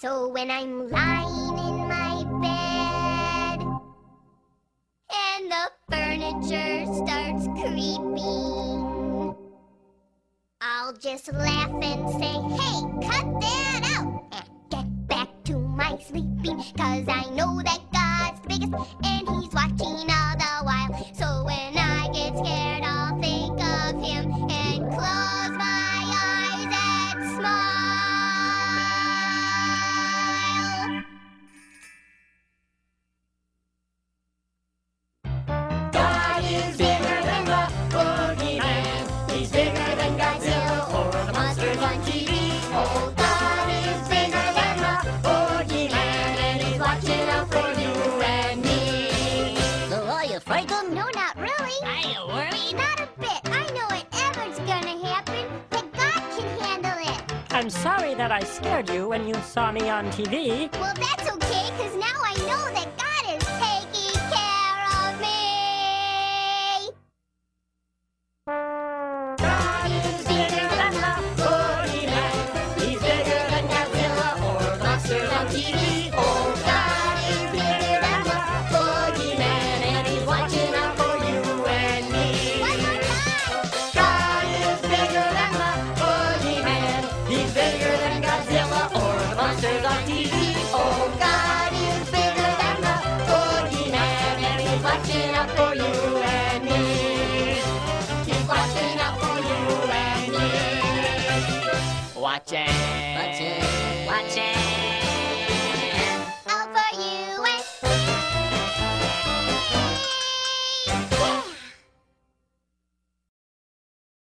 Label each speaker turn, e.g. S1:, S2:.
S1: So when I'm lying in my bed and the furniture starts creeping, I'll just laugh and say, hey, cut that out and get back to my sleeping. 'Cause I know that God's the biggest and he's watching all the while. So when I get scared, I'll think of him and close my eyes and smile.
S2: God is bigger than the boogeyman. He's bigger than Godzilla or the monsters on TV. Oh, God is bigger than the boogeyman, and he's watching out for you and me.
S3: So are you frightened?
S1: No, not really.
S3: Are you worried?
S1: Not a bit. I know whatever's gonna happen, that God can handle it.
S4: I'm sorry that I scared you when you saw me on TV.
S1: Well, that's okay, 'cause now I know that God is taking care of me.
S2: God is bigger than the boogeyman. He's bigger than Godzilla or the monsters on TV. Oh, God is bigger than the boogeyman, and he's watching out for you and me.
S1: One more time.
S2: God is bigger than the boogeyman. He's bigger than Godzilla or the monsters on TV. Oh, God is bigger than the boogeyman, and he's watching out for you and me. He's watching out for you and me. Watching.
S3: Watching.